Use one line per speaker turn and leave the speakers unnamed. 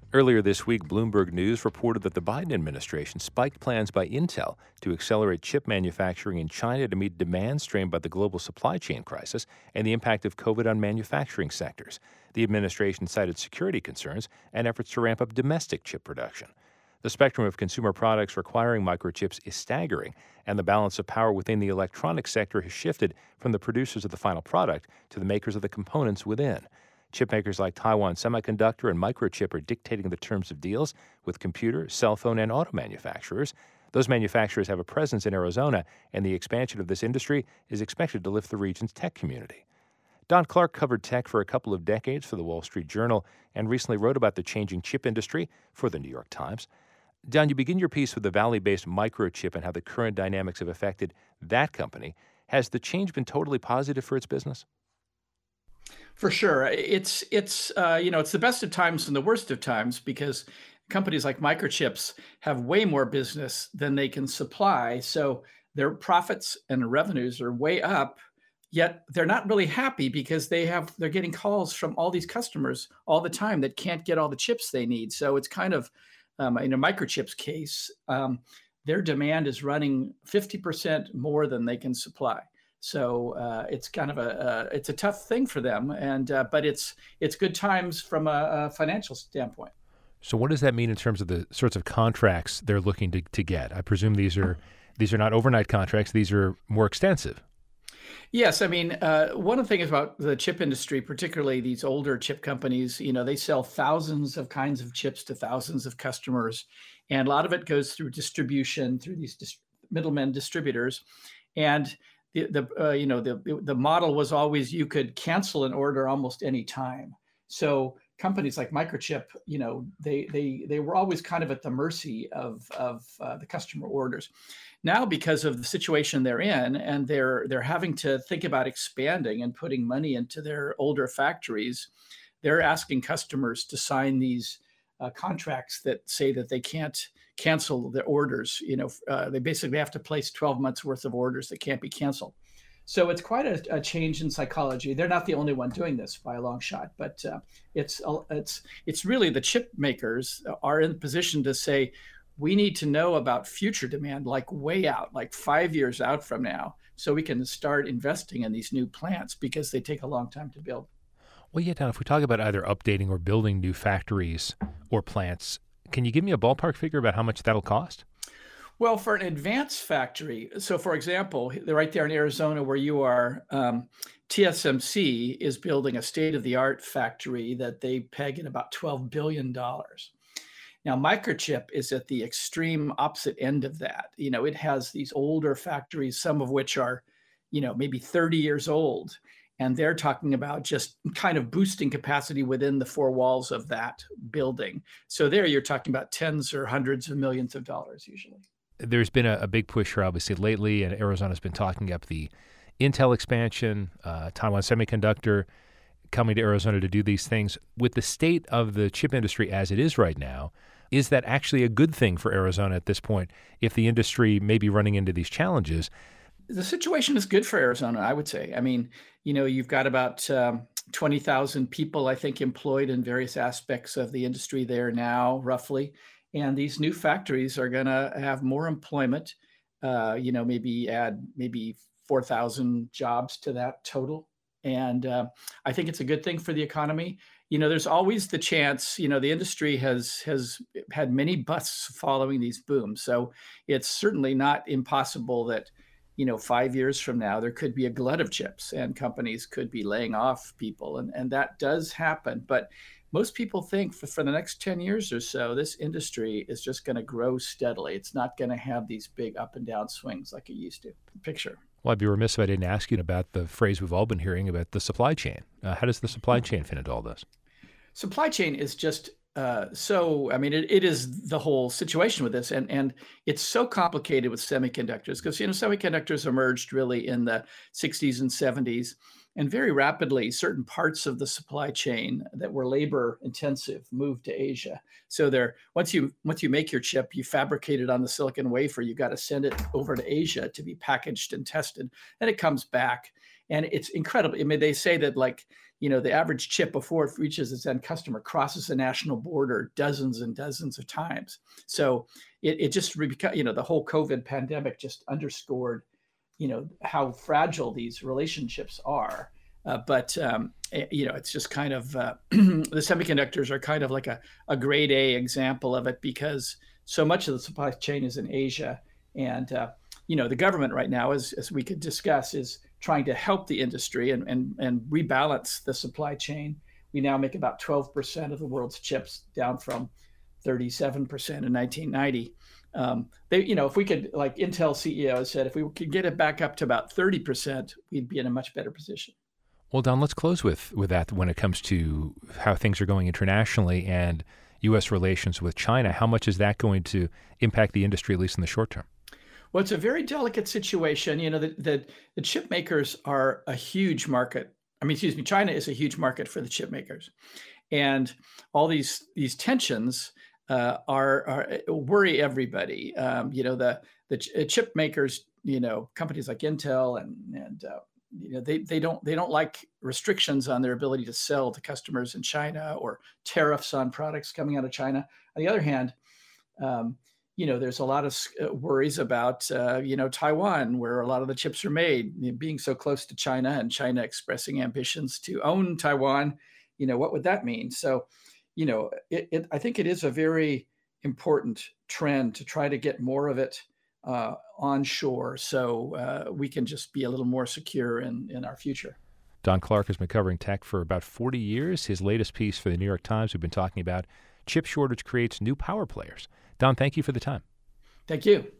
Earlier this week, Bloomberg News reported that the Biden administration spiked plans by Intel to accelerate chip manufacturing in China to meet demand strained by the global supply chain crisis and the impact of COVID on manufacturing sectors. The administration cited security concerns and efforts to ramp up domestic chip production. The spectrum of consumer products requiring microchips is staggering, and the balance of power within the electronics sector has shifted from the producers of the final product to the makers of the components within. Chipmakers like Taiwan Semiconductor and Microchip are dictating the terms of deals with computer, cell phone, and auto manufacturers. Those manufacturers have a presence in Arizona, and the expansion of this industry is expected to lift the region's tech community. Don Clark covered tech for a couple of decades for the Wall Street Journal and recently wrote about the changing chip industry for the New York Times. Don, you begin your piece with the Valley-based Microchip and how the current dynamics have affected that company. Has the change been totally positive for its business?
For sure. It's the best of times and the worst of times because companies like Microchips have way more business than they can supply. So their profits and revenues are way up, yet they're not really happy because they're getting calls from all these customers all the time that can't get all the chips they need. So it's kind of in a Microchip's case, their demand is running 50% more than they can supply. So it's kind of it's a tough thing for them, and but it's good times from a financial standpoint.
So what does that mean in terms of the sorts of contracts they're looking to get? I presume these are not overnight contracts. These are more extensive.
Yes, I mean, one of the things about the chip industry, particularly these older chip companies, they sell thousands of kinds of chips to thousands of customers, and a lot of it goes through distribution through these middlemen distributors, and the model was always you could cancel an order almost any time. So companies like Microchip, they were always kind of at the mercy of the customer orders. Now, because of the situation they're in, and they're having to think about expanding and putting money into their older factories, they're asking customers to sign these contracts that say that they can't cancel their orders. They basically have to place 12 months worth of orders that can't be canceled. So it's quite a change in psychology. They're not the only one doing this by a long shot, but it's really the chip makers are in position to say, we need to know about future demand, like way out, like 5 years out from now, so we can start investing in these new plants because they take a long time to build.
Well, yeah, Don, if we talk about either updating or building new factories or plants, can you give me a ballpark figure about how much that'll cost?
Well, for an advanced factory, so for example, right there in Arizona where you are, TSMC is building a state-of-the-art factory that they peg at about $12 billion. Now, Microchip is at the extreme opposite end of that. It has these older factories, some of which are, maybe 30 years old. And they're talking about just kind of boosting capacity within the four walls of that building. So there you're talking about tens or hundreds of millions of dollars usually.
There's been a big push here, obviously, lately, and Arizona's been talking up the Intel expansion, Taiwan Semiconductor coming to Arizona to do these things. With the state of the chip industry as it is right now, is that actually a good thing for Arizona at this point if the industry may be running into these challenges?
The situation is good for Arizona, I would say. I mean, you've got about 20,000 people, I think, employed in various aspects of the industry there now, roughly. And these new factories are going to have more employment, maybe add maybe 4,000 jobs to that total. And I think it's a good thing for the economy. There's always the chance, the industry has had many busts following these booms. So it's certainly not impossible that 5 years from now, there could be a glut of chips and companies could be laying off people. And that does happen. But most people think for the next 10 years or so, this industry is just going to grow steadily. It's not going to have these big up and down swings like it used to. Picture.
Well, I'd be remiss if I didn't ask you about the phrase we've all been hearing about the supply chain. How does the supply chain fit into all this?
Supply chain is just it is the whole situation with this, and it's so complicated with semiconductors because semiconductors emerged really in the 60s and 70s, and very rapidly certain parts of the supply chain that were labor intensive moved to Asia. So once you make your chip, you fabricate it on the silicon wafer, you got to send it over to Asia to be packaged and tested, and it comes back. And it's incredible. I mean, they say that like the average chip before it reaches its end customer crosses a national border dozens and dozens of times. So it just, the whole COVID pandemic just underscored, how fragile these relationships are. But it's just kind of the semiconductors are kind of like a grade A example of it, because so much of the supply chain is in Asia. And, the government right now, as we could discuss, is trying to help the industry and rebalance the supply chain. We now make about 12% of the world's chips, down from 37% in 1990. If we could, like Intel CEO said, if we could get it back up to about 30%, we'd be in a much better position.
Well, Don, let's close with that when it comes to how things are going internationally and U.S. relations with China. How much is that going to impact the industry, at least in the short term?
Well, it's a very delicate situation. The chip makers are a huge market. China is a huge market for the chip makers. And all these tensions are worry everybody. The chip makers, companies like Intel and they don't like restrictions on their ability to sell to customers in China, or tariffs on products coming out of China. On the other hand, there's a lot of worries about Taiwan, where a lot of the chips are made, being so close to China, and China expressing ambitions to own Taiwan. What would that mean? So, I think it is a very important trend to try to get more of it onshore, so we can just be a little more secure in our future.
Don Clark has been covering tech for about 40 years. His latest piece for the New York Times, we've been talking about chip shortage creates new power players. Don, thank you for the time.
Thank you.